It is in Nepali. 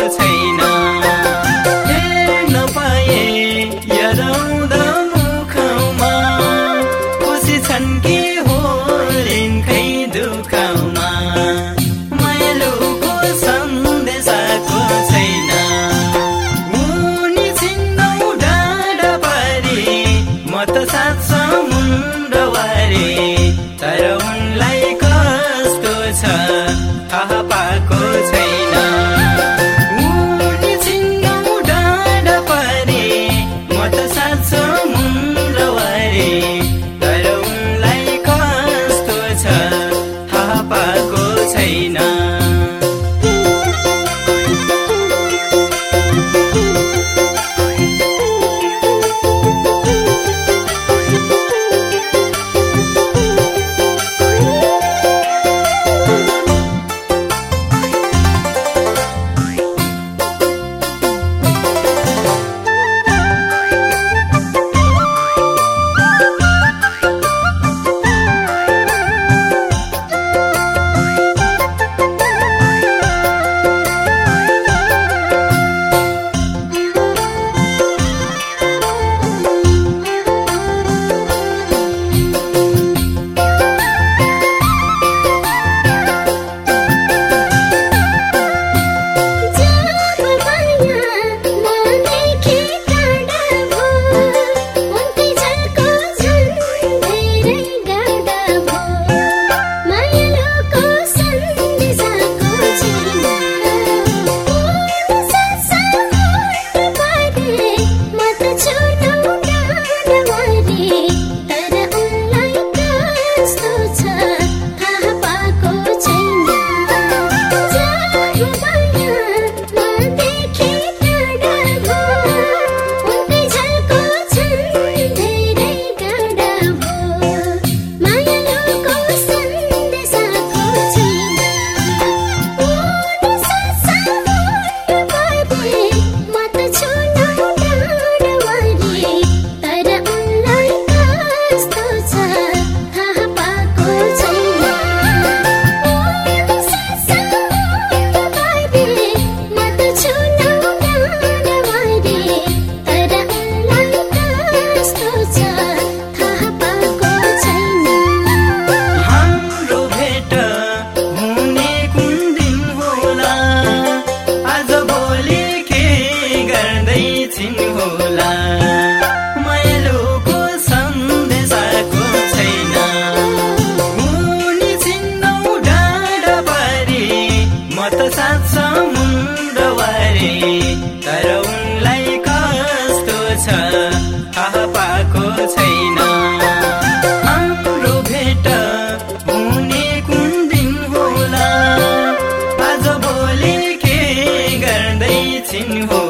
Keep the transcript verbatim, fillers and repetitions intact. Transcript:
छैन हेर्न पाए यदाउँदा मुखमा खुसी छन् कि होलिन् खै दुःखमा मायालुको सन्देशको छैन उनी छिन्नौ डाँडा पारी म त सात समुन्द्रवारी तर उनलाई कस्तो छ थाहा पाएको छैन उनी छिन्नौ डाँडा पारी म त सात समुन्द्रवारी तर उनलाई कस्तो छ थाहा पाएको छैन मायालुको सन्देशको छैन उनी छिन्नौ डाँडा पारी म त सात समुन्द्रवारी तर उनलाई कस्तो छ थाहा पाएको छैन हाम्रो भेट हुने कुन दिन होला आज भोलि के गर्दैछिन् हो